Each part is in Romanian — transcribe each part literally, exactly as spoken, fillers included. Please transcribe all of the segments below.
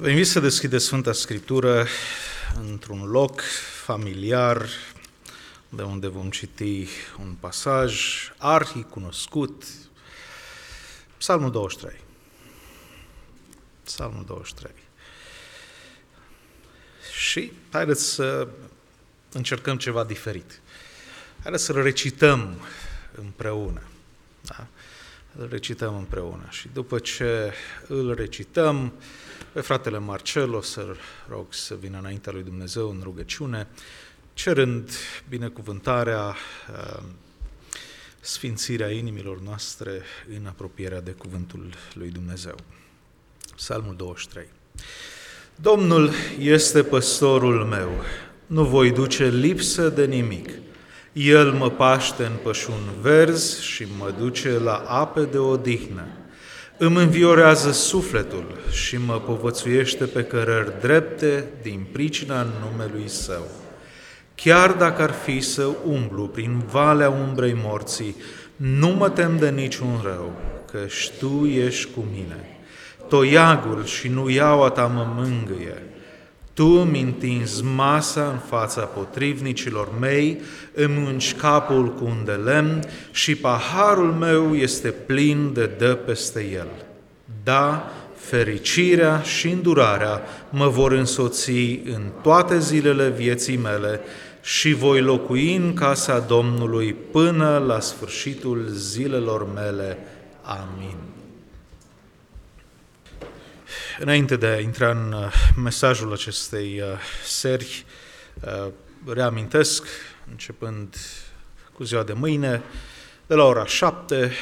Vă invit să deschideți Sfânta Scriptură într-un loc familiar, de unde vom citi un pasaj arhi-cunoscut, Psalmul douăzeci și trei. Psalmul douăzeci și trei. Și haideți să încercăm ceva diferit. Haideți să-l recităm împreună. Da? Îl recităm împreună. Și după ce îl recităm, pe fratele Marcel o să rog să vină înaintea lui Dumnezeu în rugăciune, cerând binecuvântarea, sfințirea inimilor noastre în apropierea de cuvântul lui Dumnezeu. Psalmul douăzeci și trei. Domnul este păstorul meu, nu voi duce lipsă de nimic. El mă paște în pășuni verzi și mă duce la ape de odihnă. Îmi înviorează sufletul și mă povățuiește pe cărări drepte din pricina numelui Său. Chiar dacă ar fi să umblu prin valea umbrei morții, nu mă tem de niciun rău, căci Tu ești cu mine. Toiagul și nuiaua Ta mă mângâie. Tu îmi întinzi masa în fața potrivnicilor mei, îmi ungi capul cu un de lemn și paharul meu este plin de dă peste el. Da, fericirea și îndurarea mă vor însoți în toate zilele vieții mele și voi locui în casa Domnului până la sfârșitul zilelor mele. Amin. Înainte de a intra în mesajul acestei seri, reamintesc, începând cu ziua de mâine, de la ora șapte,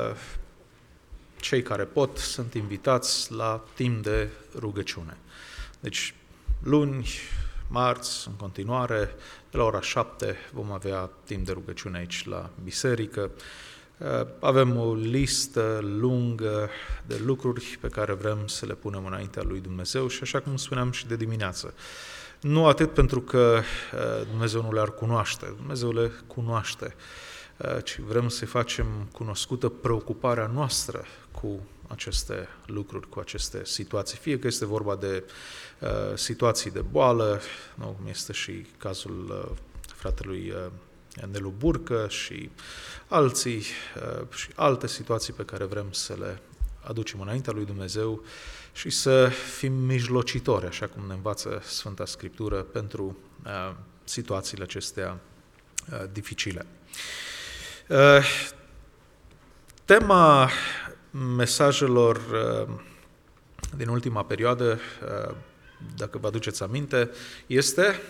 cei care pot sunt invitați la timp de rugăciune. Deci, luni, marți, în continuare, de la ora șapte vom avea timp de rugăciune aici la biserică. Avem o listă lungă de lucruri pe care vrem să le punem înaintea lui Dumnezeu și așa cum spuneam și de dimineață. Nu atât pentru că Dumnezeu nu le-ar cunoaște, Dumnezeu le cunoaște, ci vrem să-i facem cunoscută preocuparea noastră cu aceste lucruri, cu aceste situații. Fie că este vorba de uh, situații de boală, nu, cum este și cazul uh, fratelui uh, Nelu Burcă și alții uh, și alte situații pe care vrem să le aducem înaintea lui Dumnezeu și să fim mijlocitori, așa cum ne învață Sfânta Scriptură, pentru uh, situațiile acestea uh, dificile. Uh, tema mesajelor uh, din ultima perioadă, uh, dacă vă aduceți aminte, este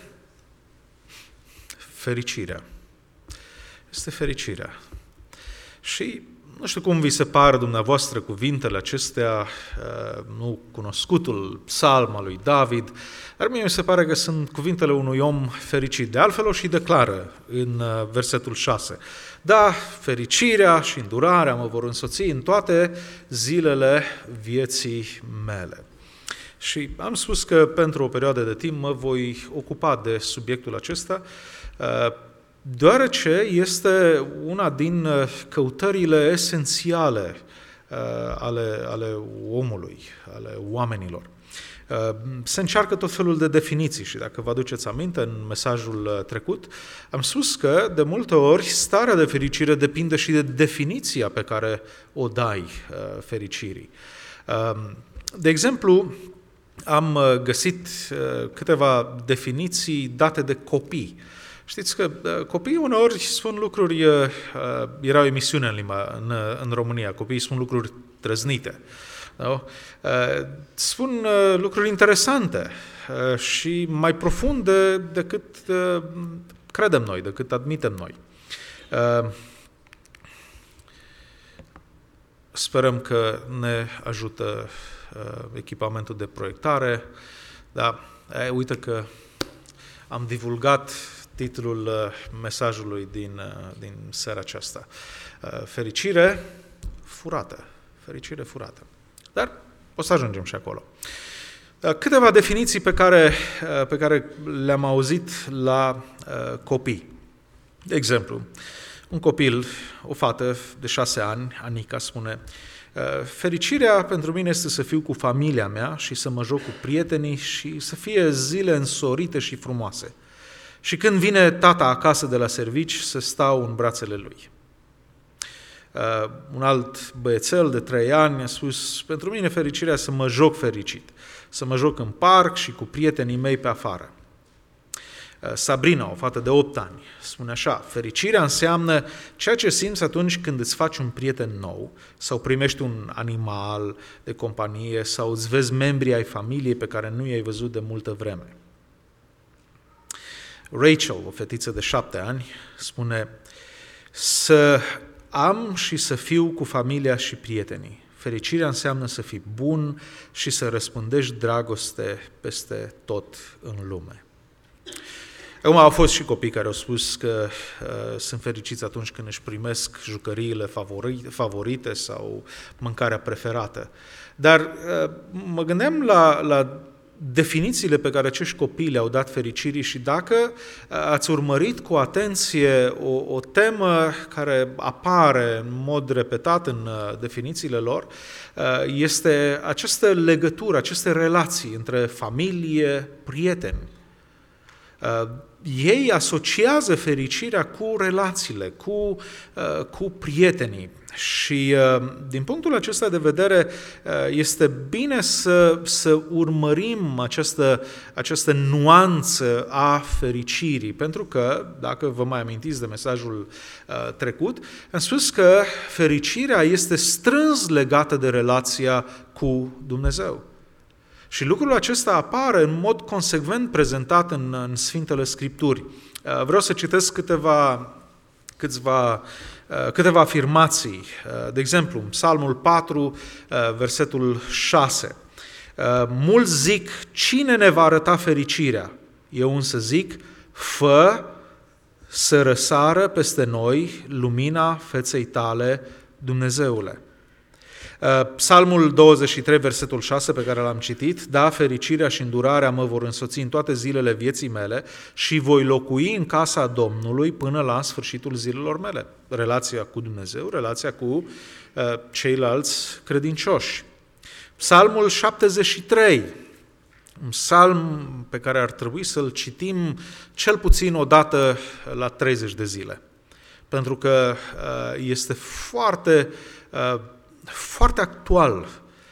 fericirea. Este fericirea. Și nu știu cum vi se par dumneavoastră cuvintele acestea, nu cunoscutul psalm al lui David, dar mie mi se pare că sunt cuvintele unui om fericit. De altfel o și declară în versetul șase. Da, fericirea și îndurarea mă vor însoți în toate zilele vieții mele. Și am spus că pentru o perioadă de timp mă voi ocupa de subiectul acesta, deoarece este una din căutările esențiale ale, ale omului, ale oamenilor. Se încearcă tot felul de definiții și dacă vă aduceți aminte în mesajul trecut, am spus că de multe ori starea de fericire depinde și de definiția pe care o dai fericirii. De exemplu, am găsit câteva definiții date de copii. Știți că copiii uneori spun lucruri, era o emisiune în, limba, în, în România, copiii spun lucruri trăznite, nu? Spun lucruri interesante și mai profunde decât credem noi, decât admitem noi. Sperăm că ne ajută echipamentul de proiectare, dar uite că am divulgat titlul mesajului din, din seara aceasta. Fericire furată. Fericire furată. Dar o să ajungem și acolo. Câteva definiții pe care, pe care le-am auzit la copii. De exemplu, un copil, o fată de șase ani, Anica, spune: Fericirea pentru mine este să fiu cu familia mea și să mă joc cu prietenii și să fie zile însorite și frumoase. Și când vine tata acasă de la servici, să stau în brațele lui. Uh, un alt băiețel de trei ani a spus, pentru mine fericirea să mă joc fericit, să mă joc în parc și cu prietenii mei pe afară. Uh, Sabrina, o fată de opt ani, spune așa, fericirea înseamnă ceea ce simți atunci când îți faci un prieten nou sau primești un animal de companie sau îți vezi membrii ai familiei pe care nu i-ai văzut de multă vreme. Rachel, o fetiță de șapte ani, spune să am și să fiu cu familia și prietenii. Fericirea înseamnă să fii bun și să răspândești dragoste peste tot în lume. Acum au fost și copii care au spus că uh, sunt fericiți atunci când își primesc jucăriile favorite, favorite sau mâncarea preferată. Dar uh, mă gândeam la, la definițiile pe care acești copii le-au dat fericirii și dacă ați urmărit cu atenție o, o temă care apare în mod repetat în definițiile lor, este această legătură, aceste relații între familie, prieteni. Ei asociază fericirea cu relațiile, cu, cu prietenii. Și din punctul acesta de vedere este bine să, să urmărim această, această nuanță a fericirii, pentru că, dacă vă mai amintiți de mesajul trecut, am spus că fericirea este strâns legată de relația cu Dumnezeu. Și lucrul acesta apare în mod consecvent prezentat în, în Sfintele Scripturi. Vreau să citesc câteva, câțiva, câteva afirmații. De exemplu, Psalmul patru, versetul șase. Mulți zic, cine ne va arăta fericirea? Eu însă zic, fă să răsară peste noi lumina feței tale, Dumnezeule. Psalmul douăzeci și trei, versetul șase, pe care l-am citit, da, fericirea și îndurarea mă vor însoți în toate zilele vieții mele și voi locui în casa Domnului până la sfârșitul zilelor mele. Relația cu Dumnezeu, relația cu uh, ceilalți credincioși. Psalmul șaptezeci și trei, un psalm pe care ar trebui să-l citim cel puțin o dată la treizeci de zile, pentru că uh, este foarte... Uh, foarte actual.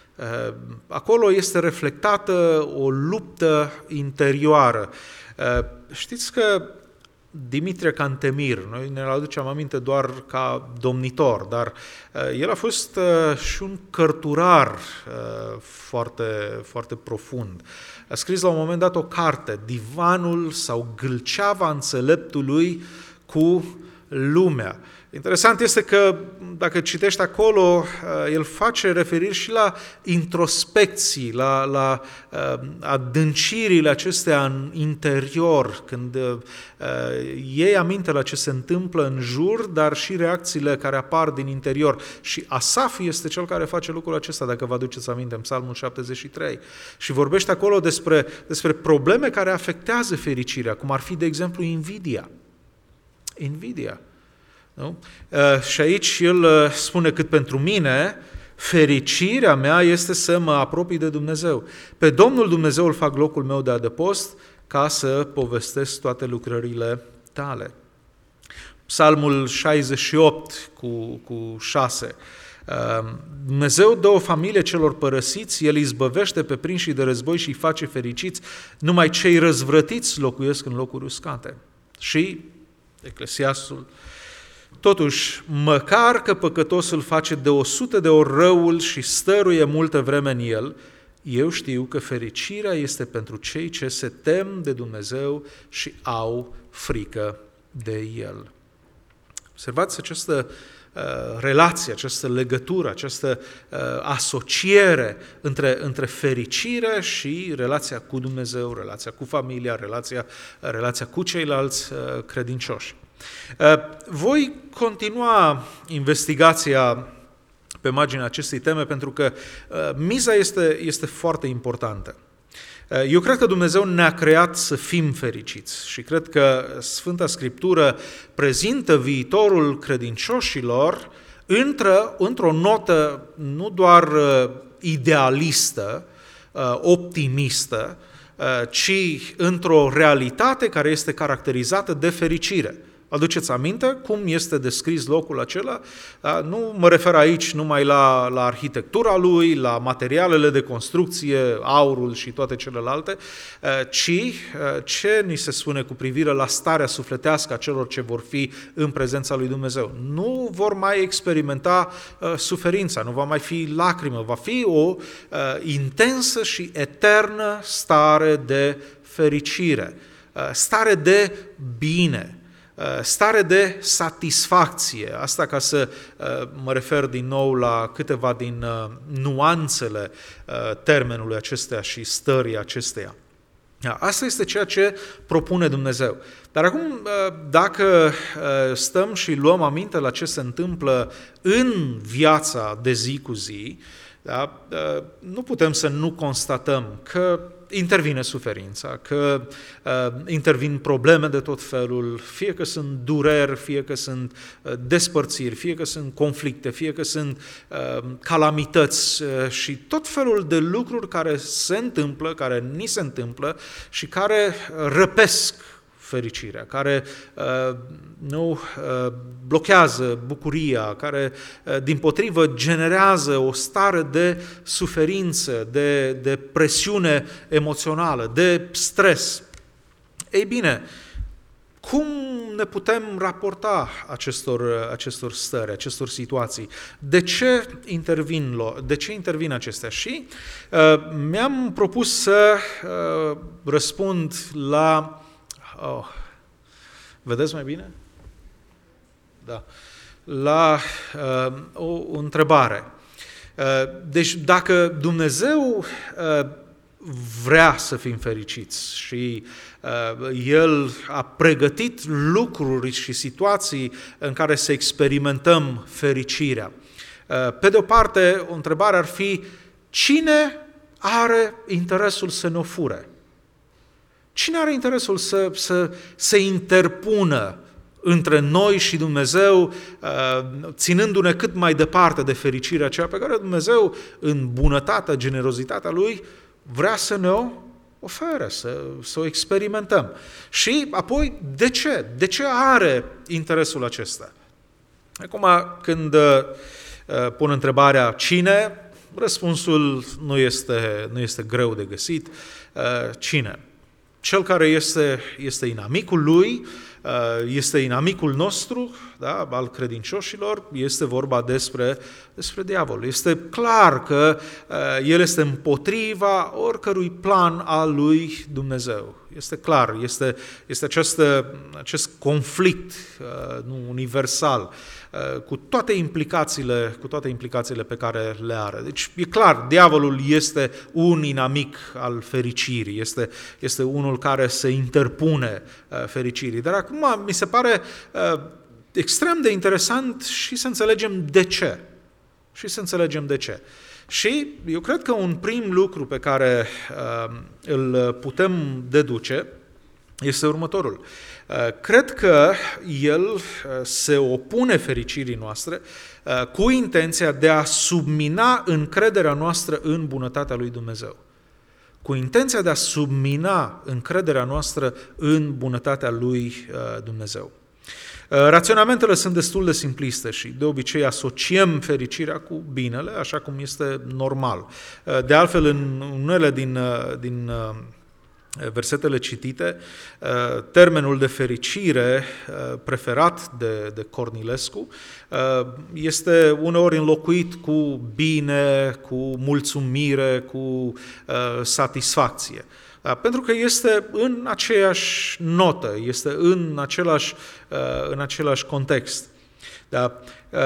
Acolo este reflectată o luptă interioară. Știți că Dimitrie Cantemir, noi ne-l aducem aminte doar ca domnitor, dar el a fost și un cărturar foarte, foarte profund. A scris la un moment dat o carte, Divanul sau Gâlceava înțeleptului cu lumea. Interesant este că, dacă citești acolo, el face referiri și la introspecții, la, la adâncirile acestea în interior, când iei aminte la ce se întâmplă în jur, dar și reacțiile care apar din interior. Și Asaf este cel care face lucrul acesta, dacă vă aduceți aminte, în Psalmul șaptezeci și trei. Și vorbește acolo despre, despre probleme care afectează fericirea, cum ar fi, de exemplu, invidia. Invidia. Nu? Și aici el spune, cât pentru mine, fericirea mea este să mă apropii de Dumnezeu. Pe Domnul Dumnezeu îl fac locul meu de adăpost ca să povestesc toate lucrările tale. Psalmul șaizeci și opt cu, cu șase. Dumnezeu dă o familie celor părăsiți, El izbăvește pe prinșii de război și îi face fericiți, numai cei răzvrătiți locuiesc în locuri uscate. Și Eclesiastul, totuși, măcar că păcătosul face de o sută de ori răul și stăruie multă vreme în el, eu știu că fericirea este pentru cei ce se tem de Dumnezeu și au frică de El. Observați această uh, relație, această legătură, această uh, asociere între, între fericire și relația cu Dumnezeu, relația cu familia, relația, relația cu ceilalți uh, credincioși. Voi continua investigația pe marginea acestei teme pentru că miza este, este foarte importantă. Eu cred că Dumnezeu ne-a creat să fim fericiți și cred că Sfânta Scriptură prezintă viitorul credincioșilor intră într-o notă nu doar idealistă, optimistă, ci într-o realitate care este caracterizată de fericire. Aduceți aminte cum este descris locul acela? Nu mă refer aici numai la, la arhitectura lui, la materialele de construcție, aurul și toate celelalte, ci ce ni se spune cu privire la starea sufletească a celor ce vor fi în prezența lui Dumnezeu. Nu vor mai experimenta suferința, nu va mai fi lacrimă, va fi o intensă și eternă stare de fericire, stare de bine, stare de satisfacție. Asta ca să mă refer din nou la câteva din nuanțele termenului acestea și stării acesteia. Asta este ceea ce propune Dumnezeu. Dar acum, dacă stăm și luăm aminte la ce se întâmplă în viața de zi cu zi, da, nu putem să nu constatăm că intervine suferința, că uh, intervin probleme de tot felul, fie că sunt dureri, fie că sunt uh, despărțiri, fie că sunt conflicte, fie că sunt uh, calamități uh, și tot felul de lucruri care se întâmplă, care ni se întâmplă și care răpesc fericirea, care uh, nu uh, blochează bucuria, care uh, dimpotrivă generează o stare de suferință, de, de presiune emoțională, de stres. Ei bine, cum ne putem raporta acestor, acestor stări, acestor situații? De ce intervin, de ce intervin acestea? Și uh, mi-am propus să uh, răspund la Oh. Vedeți mai bine? Da. La uh, o, o întrebare. Uh, deci dacă Dumnezeu uh, vrea să fim fericiți și uh, El a pregătit lucruri și situații în care să experimentăm fericirea, uh, pe de o parte, o întrebare ar fi: cine are interesul să ne fure? Cine are interesul să, să se interpună între noi și Dumnezeu, ținându-ne cât mai departe de fericirea aceea pe care Dumnezeu, în bunătatea, generozitatea Lui, vrea să ne o ofere, să, să o experimentăm? Și apoi, de ce? De ce are interesul acesta? Acum, când pun întrebarea cine, răspunsul nu este, nu este greu de găsit. Cine? Cel care este, este inamicul lui, este inamicul nostru, da, al credincioșilor, este vorba despre, despre diavol. Este clar că el este împotriva oricărui plan al lui Dumnezeu. Este clar, este, este această, acest conflict nu, universal, cu toate implicațiile, cu toate implicațiile pe care le are. Deci e clar, diavolul este un inamic al fericirii, este, este unul care se interpune fericirii. Dar acum mi se pare extrem de interesant și să înțelegem de ce. Și să înțelegem de ce. Și eu cred că un prim lucru pe care uh, îl putem deduce este următorul. Uh, cred că el uh, se opune fericirii noastre uh, cu intenția de a submina încrederea noastră în bunătatea lui Dumnezeu. Cu intenția de a submina încrederea noastră în bunătatea lui uh, Dumnezeu. Raționamentele sunt destul de simpliste și de obicei asociem fericirea cu binele, așa cum este normal. De altfel, în unele din, din versetele citite, termenul de fericire preferat de, de Cornilescu este uneori înlocuit cu bine, cu mulțumire, cu satisfacție. Pentru că este în aceeași notă, este în același, în același context. Da?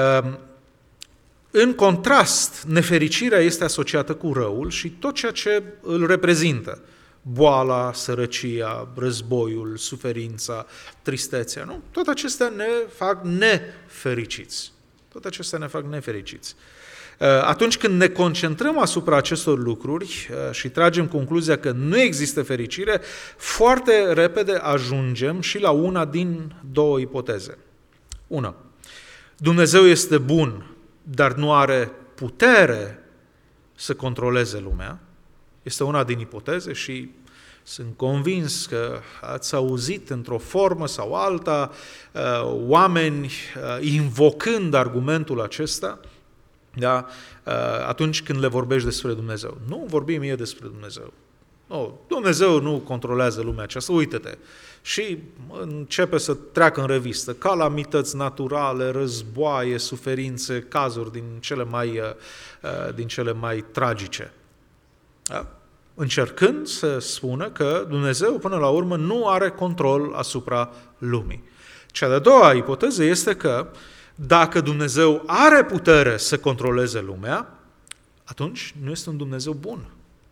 În contrast, nefericirea este asociată cu răul și tot ceea ce îl reprezintă. Boala, sărăcia, războiul, suferința, tristețea. Nu? Toate acestea ne fac nefericiți. Toate acestea ne fac nefericiți. Atunci când ne concentrăm asupra acestor lucruri și tragem concluzia că nu există fericire, foarte repede ajungem și la una din două ipoteze. Una, Dumnezeu este bun dar nu are putere să controleze lumea. Este una din ipoteze și sunt convins că ați auzit într-o formă sau alta oameni invocând argumentul acesta, da? Atunci când le vorbești despre Dumnezeu. Nu vorbim eu despre Dumnezeu. Nu, Dumnezeu nu controlează lumea aceasta, uită-te. Și începe să treacă în revistă calamități naturale, războaie, suferințe, cazuri din cele mai, din cele mai tragice. Da? Încercând să spună că Dumnezeu, până la urmă, nu are control asupra lumii. Cea de-a doua ipoteză este că dacă Dumnezeu are putere să controleze lumea, atunci nu este un Dumnezeu bun.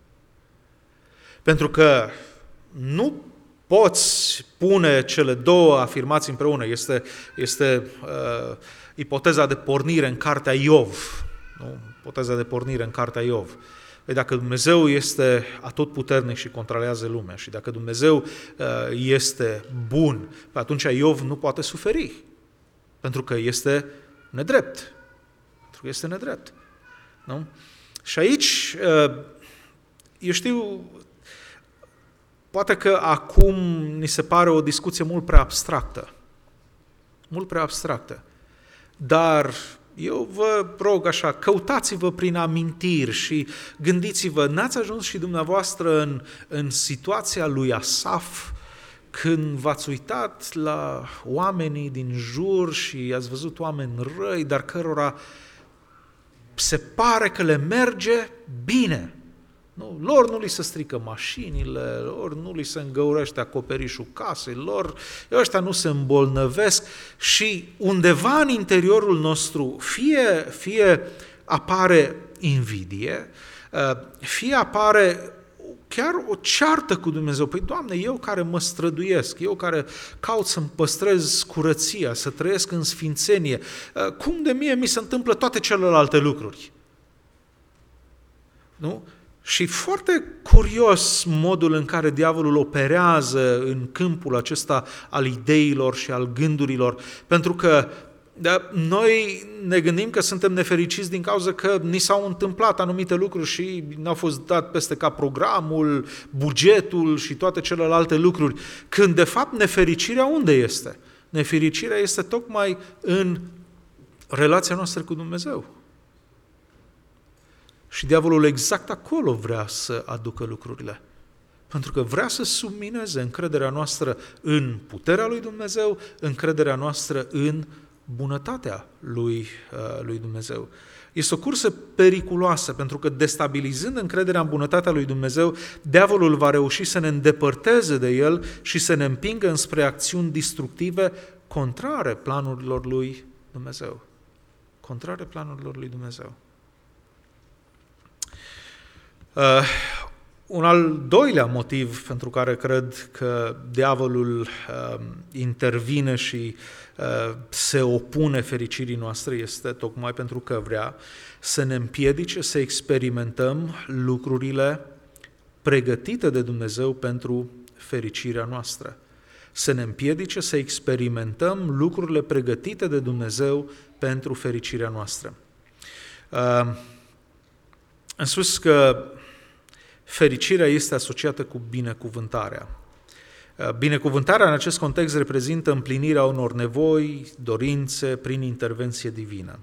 Pentru că nu poți pune cele două afirmații împreună. Este, este uh, ipoteza de pornire în cartea Iov. Nu? Ipoteza de pornire în cartea Iov. Păi dacă Dumnezeu este atotputernic și controlează lumea și dacă Dumnezeu uh, este bun, atunci Iov nu poate suferi. Pentru că este nedrept. Pentru că este nedrept. Nu? Și aici, uh, eu știu, poate că acum ni se pare o discuție mult prea abstractă. Mult prea abstractă. Dar eu vă rog așa, căutați-vă prin amintiri și gândiți-vă, n-ați ajuns și dumneavoastră în, în situația lui Asaf, când v-ați uitat la oamenii din jur și ați văzut oameni răi, dar cărora se pare că le merge bine. Nu, lor nu li se strică mașinile, lor nu li se îngăurește acoperișul casei, lor, ăștia nu se îmbolnăvesc și undeva în interiorul nostru fie, fie apare invidie, fie apare chiar o ceartă cu Dumnezeu. Păi, Doamne, eu care mă străduiesc, eu care caut să-mi păstrez curăția, să trăiesc în sfințenie, cum de mie mi se întâmplă toate celelalte lucruri? Nu? Și foarte curios modul în care diavolul operează în câmpul acesta al ideilor și al gândurilor, pentru că da, noi ne gândim că suntem nefericiți din cauza că ni s-au întâmplat anumite lucruri și n-au fost dat peste cap programul, bugetul și toate celelalte lucruri, când de fapt nefericirea unde este? Nefericirea este tocmai în relația noastră cu Dumnezeu. Și diavolul exact acolo vrea să aducă lucrurile. Pentru că vrea să submineze încrederea noastră în puterea lui Dumnezeu, încrederea noastră în bunătatea lui, lui Dumnezeu. Este o cursă periculoasă, pentru că destabilizând încrederea în bunătatea lui Dumnezeu, diavolul va reuși să ne îndepărteze de el și să ne împingă înspre acțiuni destructive contrare planurilor lui Dumnezeu. Contrare planurilor lui Dumnezeu. Uh, un al doilea motiv pentru care cred că diavolul uh, intervine și uh, se opune fericirii noastre este tocmai pentru că vrea să ne împiedice să experimentăm lucrurile pregătite de Dumnezeu pentru fericirea noastră. Să ne împiedice să experimentăm lucrurile pregătite de Dumnezeu pentru fericirea noastră. Uh, am spus că fericirea este asociată cu binecuvântarea. Binecuvântarea în acest context reprezintă împlinirea unor nevoi, dorințe, prin intervenție divină.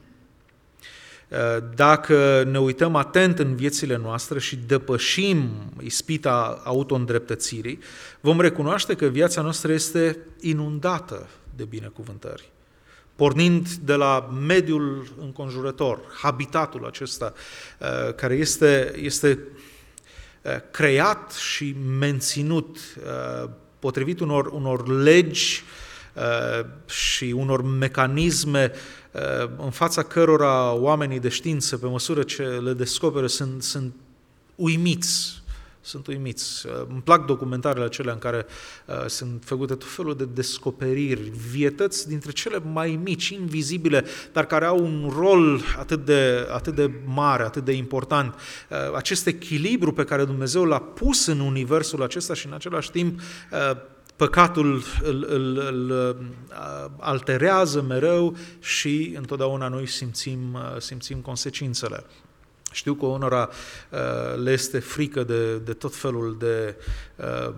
Dacă ne uităm atent în viețile noastre și depășim ispita auto-îndreptățirii, vom recunoaște că viața noastră este inundată de binecuvântări. Pornind de la mediul înconjurător, habitatul acesta care este, este creat și menținut potrivit unor, unor legi și unor mecanisme în fața cărora oamenii de știință, pe măsură ce le descoperă, sunt, sunt uimiți. Sunt uimiți. Îmi plac documentarele acelea în care uh, sunt făcute tot felul de descoperiri, vietăți dintre cele mai mici, invizibile, dar care au un rol atât de, atât de mare, atât de important. Uh, acest echilibru pe care Dumnezeu l-a pus în universul acesta și în același timp uh, păcatul îl, îl, îl alterează mereu și întotdeauna noi simțim, simțim consecințele. Știu că unora le este frică de, de tot felul de uh,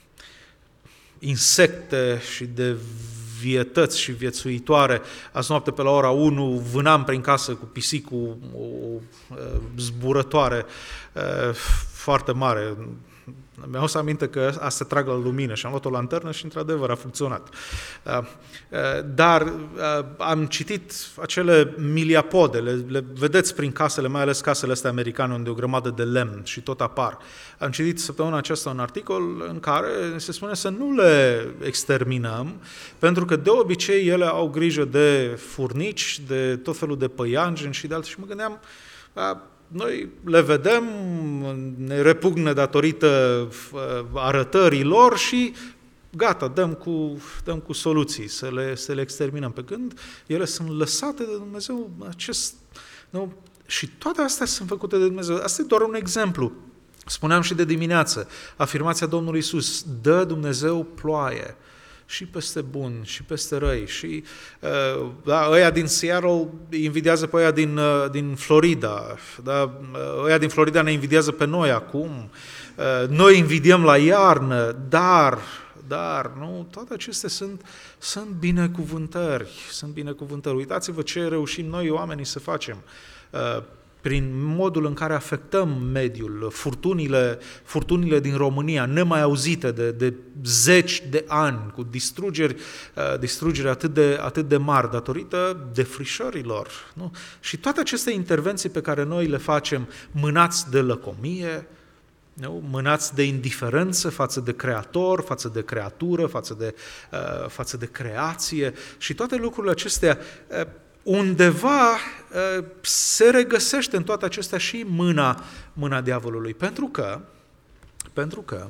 insecte și de vietăți și viețuitoare. Azi noapte pe la ora unu vânam prin casă cu pisicul o, o zburătoare uh, foarte mare. Mi-am adus aminte că asta se trag la lumină și am luat o lanternă și într-adevăr a funcționat. Dar am citit acele miliapode, le, le vedeți prin casele, mai ales casele astea americane unde e o grămadă de lemn și tot apar. Am citit săptămâna aceasta un articol în care se spune să nu le exterminăm, pentru că de obicei ele au grijă de furnici, de tot felul de păianjeni și de altele. Și mă gândeam, noi le vedem, ne repugne datorită arătării lor și gata, dăm cu, dăm cu soluții să le, să le exterminăm. Pe când ele sunt lăsate de Dumnezeu, acest, nu? Și toate astea sunt făcute de Dumnezeu. Asta e doar un exemplu. Spuneam și de dimineață, afirmația Domnului Iisus, dă Dumnezeu ploaie și peste buni, și peste răi, și uh, da, ăia din Seattle invidiază pe ăia din, uh, din Florida, da, ăia din Florida ne invidiază pe noi acum, uh, noi invidiem la iarnă, dar, dar, nu, toate acestea sunt, sunt binecuvântări, sunt binecuvântări. Uitați-vă ce reușim noi oamenii să facem. Uh, prin modul în care afectăm mediul, furtunile, furtunile din România, nemai auzite de, de zeci de ani, cu distrugeri, uh, distrugeri atât de, atât de mari, datorită defrișărilor. Nu? Și toate aceste intervenții pe care noi le facem, mânați de lăcomie, nu? Mânați de indiferență față de creator, față de creatură, față de, uh, față de creație, și toate lucrurile acestea, uh, undeva se regăsește în toate acestea și mâna, mâna diavolului. Pentru că, pentru că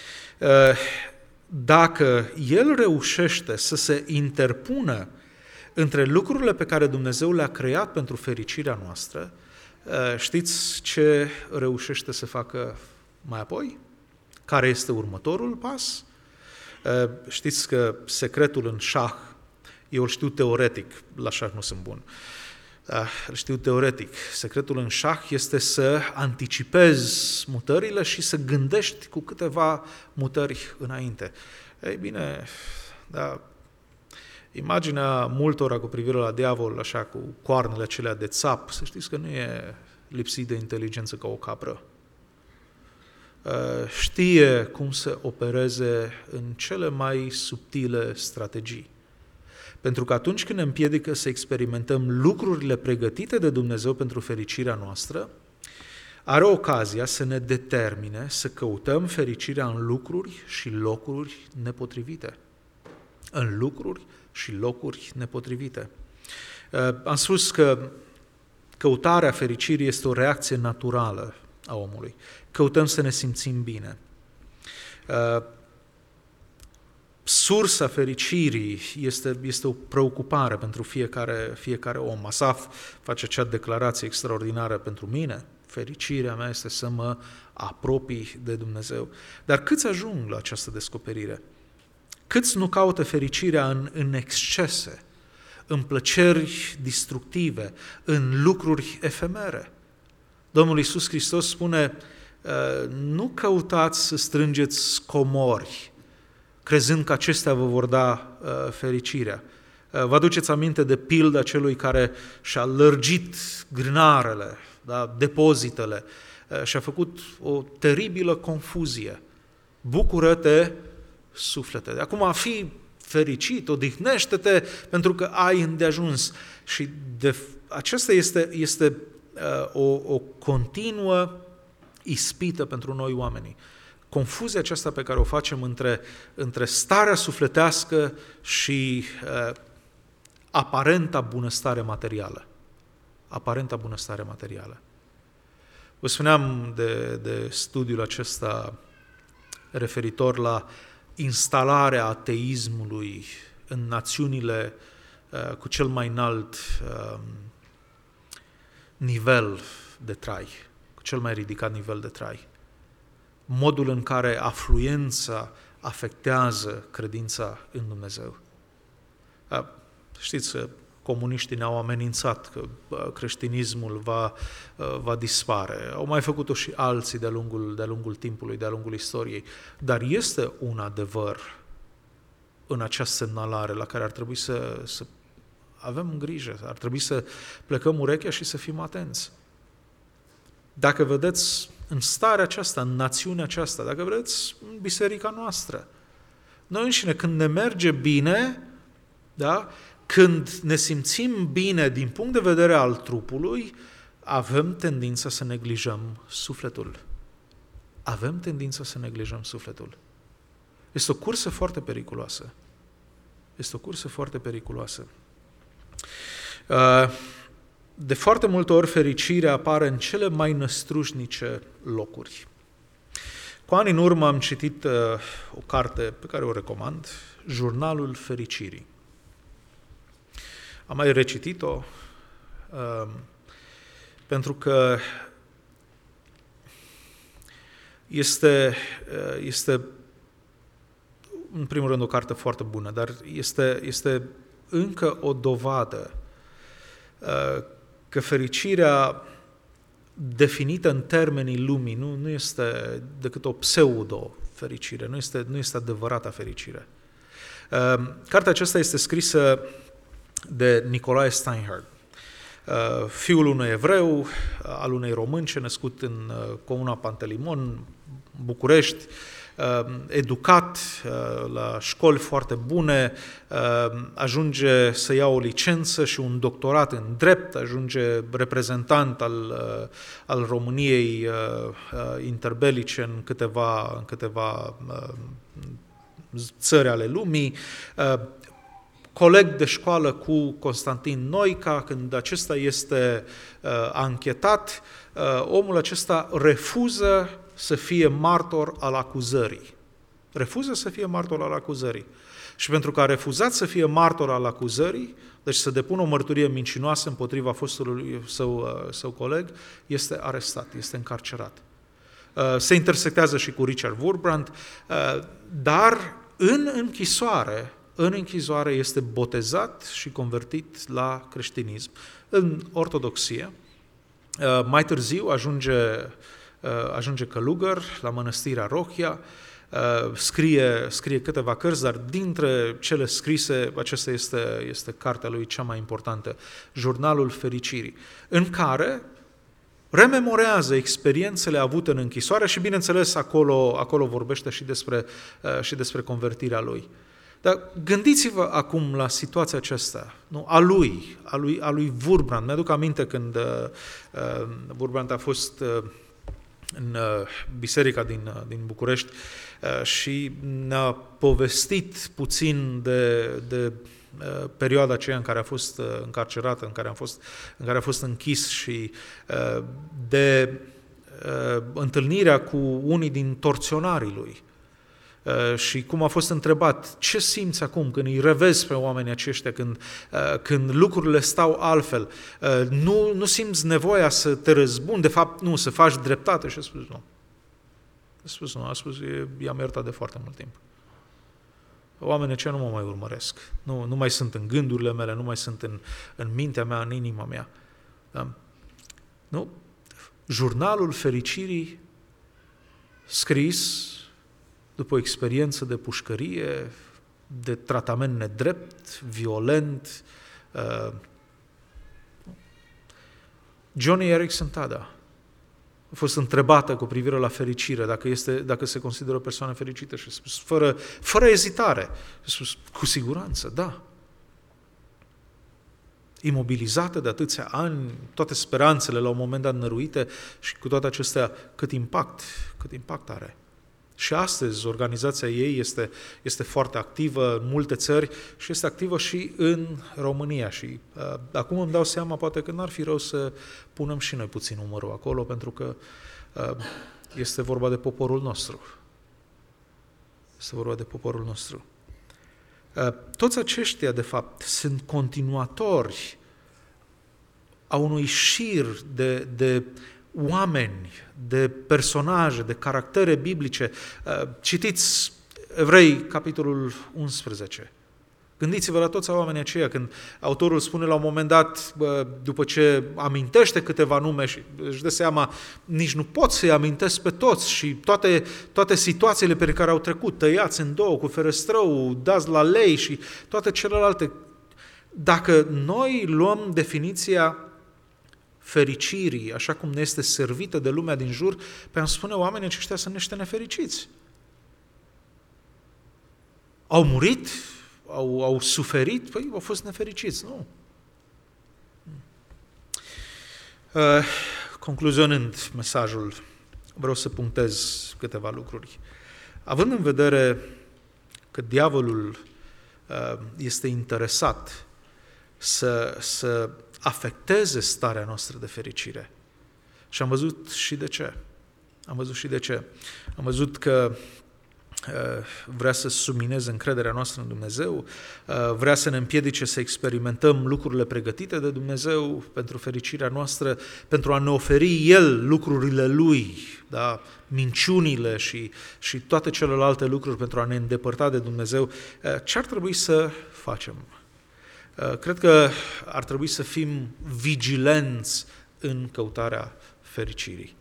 dacă el reușește să se interpună între lucrurile pe care Dumnezeu le-a creat pentru fericirea noastră, știți ce reușește să facă mai apoi? Care este următorul pas? Știți că secretul în șah, eu îl știu teoretic, la șah nu sunt bun, îl știu teoretic. Secretul în șah este să anticipezi mutările și să gândești cu câteva mutări înainte. Ei bine, da, imaginea multora cu privire la diavol, așa, cu coarnele acelea de țap, să știți că nu e lipsit de inteligență ca o capră. Știe cum să opereze în cele mai subtile strategii. Pentru că atunci când ne împiedică să experimentăm lucrurile pregătite de Dumnezeu pentru fericirea noastră, are ocazia să ne determine să căutăm fericirea în lucruri și locuri nepotrivite. În lucruri și locuri nepotrivite. Am spus că căutarea fericirii este o reacție naturală a omului. Căutăm să ne simțim bine. Sursa fericirii este, este o preocupare pentru fiecare, fiecare om. Asaf face acea declarație extraordinară: pentru mine, fericirea mea este să mă apropii de Dumnezeu. Dar câți ajung la această descoperire? Câți nu caută fericirea în, în excese, în plăceri distructive, în lucruri efemere? Domnul Iisus Hristos spune: nu căutați să strângeți comori, crezând că acestea vă vor da uh, fericirea. Uh, vă aduceți aminte de pilda celui care și-a lărgit grânarele, da, depozitele, uh, și-a făcut o teribilă confuzie. Bucură-te, suflete. Acum, a fi fericit, odihnește-te, pentru că ai îndeajuns. Și de, aceasta este, este uh, o, o continuă ispită pentru noi oamenii. Confuzia aceasta pe care o facem între, între starea sufletească și uh, aparenta bunăstare materială. Aparenta bunăstare materială. Vă spuneam de, de studiul acesta referitor la instalarea ateismului în națiunile uh, cu cel mai înalt uh, nivel de trai, cu cel mai ridicat nivel de trai. Modul în care afluența afectează credința în Dumnezeu. Știți, comuniștii ne-au amenințat că creștinismul va, va dispare. Au mai făcut-o și alții de-a lungul, de-a lungul timpului, de-a lungul istoriei. Dar este un adevăr în această semnalare la care ar trebui să, să avem grijă, ar trebui să plecăm urechea și să fim atenți. Dacă vedeți în starea aceasta, în națiunea aceasta, dacă vedeți în biserica noastră, noi înșine, când ne merge bine, da? Când ne simțim bine din punct de vedere al trupului, avem tendința să neglijăm sufletul. Avem tendința să neglijăm sufletul. Este o cursă foarte periculoasă. Este o cursă foarte periculoasă. De foarte multe ori fericirea apare în cele mai năstrușnice locuri. Cu ani în urmă am citit o carte pe care o recomand, Jurnalul Fericirii. Am mai recitit-o pentru că este, este în primul rând o carte foarte bună, dar este, este încă o dovadă că fericirea definită în termenii lumii nu, nu este decât o pseudo-fericire, nu este, nu este adevărata fericire. Cartea aceasta este scrisă de Nicolae Steinhardt, fiul unui evreu, al unei românce, născut în comuna Pantelimon, București, educat la școli foarte bune, ajunge să ia o licență și un doctorat în drept, ajunge reprezentant al, al României interbelice în câteva, în câteva țări ale lumii, coleg de școală cu Constantin Noica. Când acesta este uh, anchetat, uh, omul acesta refuză să fie martor al acuzării. Refuză să fie martor al acuzării. Și pentru că a refuzat să fie martor al acuzării, deci să depună o mărturie mincinoasă împotriva fostului său, uh, său coleg, este arestat, este încarcerat. Uh, se intersectează și cu Richard Wurbrand, uh, dar în închisoare, În închisoare este botezat și convertit la creștinism, în ortodoxie. Mai târziu ajunge, ajunge călugăr la mănăstirea Rohia, scrie, scrie câteva cărți, dar dintre cele scrise, acesta este, este cartea lui cea mai importantă, Jurnalul Fericirii, în care rememorează experiențele avute în închisoare și, bineînțeles, acolo, acolo vorbește și despre, și despre convertirea lui. Dar gândiți-vă acum la situația aceasta, nu? A lui, a lui, a lui Wurbrand. Mi-aduc aminte când uh, uh, Wurbrand a fost uh, în uh, biserica din, uh, din București uh, și ne-a povestit puțin de, de uh, perioada aceea în care a fost uh, încarcerat, în care a fost, în care a fost închis și uh, de uh, întâlnirea cu unii din torționarii lui. Și cum a fost întrebat, ce simți acum când îi revezi pe oamenii aceștia, când, când lucrurile stau altfel? Nu, nu simți nevoia să te răzbuni, de fapt nu, să faci dreptate? Și a spus nu. A spus nu, a spus, i-am iertat de foarte mult timp. Oamenii aceia nu mă mai urmăresc, nu, nu mai sunt în gândurile mele, nu mai sunt în, în mintea mea, în inima mea. Da? Nu? Jurnalul Fericirii, scris după o experiență de pușcărie, de tratament nedrept, violent. Joni Eareckson Tada a fost întrebată cu privire la fericire, dacă, este, dacă se consideră o persoană fericită și a spus, fără, fără ezitare, a spus, cu siguranță, da. Imobilizată de atâția ani, toate speranțele la un moment dat năruite și cu toate acestea, cât impact, cât impact are. Și astăzi organizația ei este, este foarte activă în multe țări și este activă și în România. Și uh, acum îmi dau seama, poate că n-ar fi rău să punem și noi puțin umărul acolo, pentru că uh, este vorba de poporul nostru. Este vorba de poporul nostru. Uh, toți aceștia, de fapt, sunt continuatori a unui șir de, de oameni, de personaje, de caractere biblice. Citiți Evrei, capitolul unsprezece. Gândiți-vă la toți oamenii aceia, când autorul spune la un moment dat, bă, după ce amintește câteva nume și își dă seama, nici nu pot să-i amintesc pe toți și toate, toate situațiile pe care au trecut, tăiați în două, cu ferăstrău, dați la lei și toate celelalte. Dacă noi luăm definiția fericirii, așa cum ne este servită de lumea din jur, pe am spune oamenii aceștia sunt niște nefericiți. Au murit? Au, au suferit? Păi au fost nefericiți, nu? Uh, concluzionând mesajul, vreau să punctez câteva lucruri. Având în vedere că diavolul uh, este interesat să, să afecteze starea noastră de fericire, și am văzut și de ce. Am văzut și de ce. Am văzut că vrea să submineze încrederea noastră în Dumnezeu, vrea să ne împiedice să experimentăm lucrurile pregătite de Dumnezeu pentru fericirea noastră, pentru a ne oferi El lucrurile Lui, da? Minciunile și, și toate celelalte lucruri pentru a ne îndepărta de Dumnezeu. Ce ar trebui să facem? Cred că ar trebui să fim vigilenți în căutarea fericirii.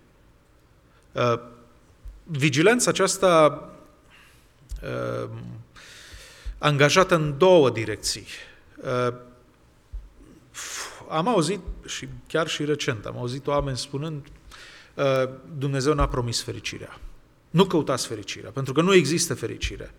Vigilența aceasta Uh, angajată în două direcții. Uh, am auzit, și chiar și recent, am auzit oameni spunând uh, Dumnezeu n-a promis fericirea. Nu căutați fericirea, pentru că nu există fericire.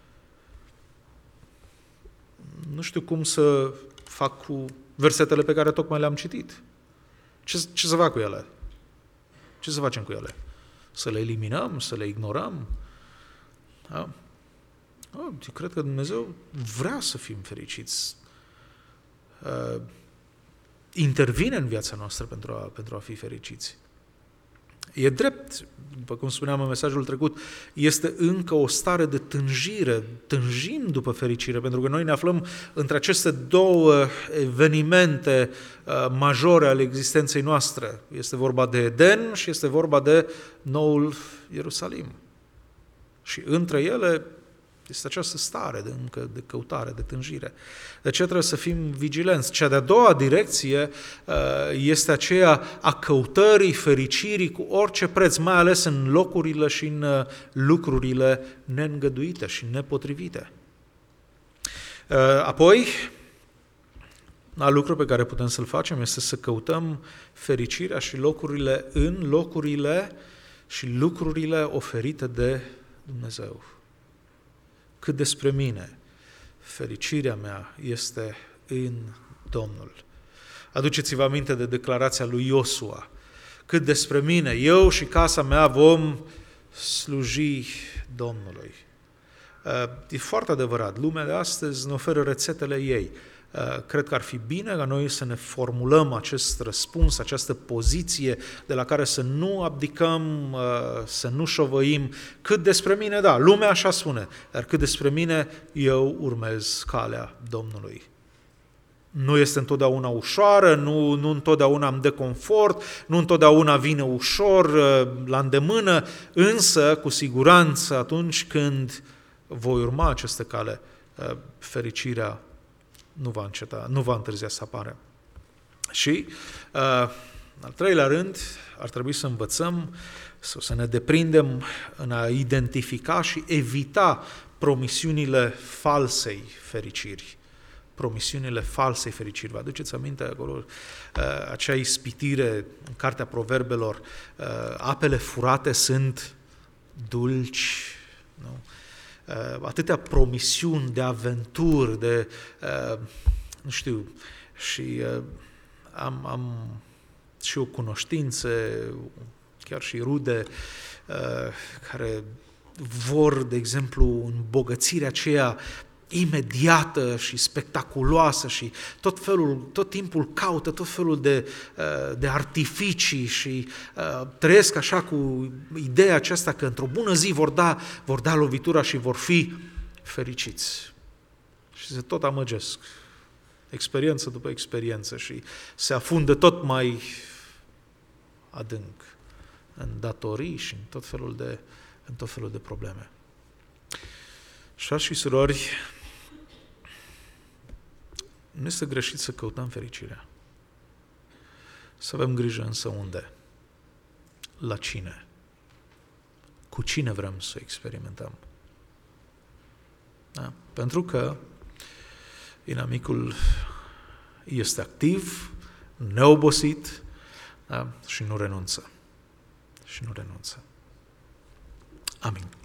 Nu știu cum să fac cu versetele pe care tocmai le-am citit. Ce, ce să fac cu ele? Ce să facem cu ele? Să le eliminăm? Să le ignorăm? Da? Oh, eu cred că Dumnezeu vrea să fim fericiți. Uh, intervine în viața noastră pentru a, pentru a fi fericiți. E drept, după cum spuneam în mesajul trecut, este încă o stare de tânjire. Tânjim după fericire, pentru că noi ne aflăm între aceste două evenimente uh, majore ale existenței noastre. Este vorba de Eden și este vorba de noul Ierusalim. Și între ele este această stare de, încă de căutare, de tânjire. De aceea trebuie să fim vigilenți. Cea de-a doua direcție este aceea a căutării fericirii cu orice preț, mai ales în locurile și în lucrurile neîngăduite și nepotrivite. Apoi, alt lucru pe care putem să-l facem este să căutăm fericirea și locurile în locurile și lucrurile oferite de Dumnezeu. Cât despre mine, fericirea mea este în Domnul. Aduceți-vă aminte de declarația lui Iosua. Cât despre mine, eu și casa mea vom sluji Domnului. E foarte adevărat, lumea de astăzi ne oferă rețetele ei. Cred că ar fi bine ca noi să ne formulăm acest răspuns, această poziție de la care să nu abdicăm, să nu șovăim. Cât despre mine, da, lumea așa spune, dar cât despre mine, eu urmez calea Domnului. Nu este întotdeauna ușoară, nu, nu întotdeauna am de confort, nu întotdeauna vine ușor, la îndemână, însă, cu siguranță, atunci când voi urma această cale, fericirea nu va înceta, nu va întârzia să apară. Și, uh, al treilea rând, ar trebui să învățăm sau să ne deprindem în a identifica și evita promisiunile falsei fericiri. Promisiunile falsei fericiri. Vă aduceți aminte acolo uh, acea ispitire în Cartea Proverbelor, uh, apele furate sunt dulci, nu? Atâtea promisiuni de aventuri, de, uh, nu știu, și uh, am, am și o cunoștință, chiar și rude, uh, care vor, de exemplu, îmbogățirea aceea imediată și spectaculoasă și tot felul, tot timpul caută tot felul de, de artificii și uh, trăiesc așa cu ideea aceasta că într-o bună zi vor da, vor da lovitura și vor fi fericiți. Și se tot amăgesc, experiență după experiență, și se afundă tot mai adânc în datorii și în tot felul de, în tot felul de probleme. Frați și surori, nu este greșit să căutăm fericirea. Să avem grijă însă unde, la cine, cu cine vrem să experimentăm. Da? Pentru că inamicul este activ, neobosit, da? și nu renunță. Și nu renunță. Amin.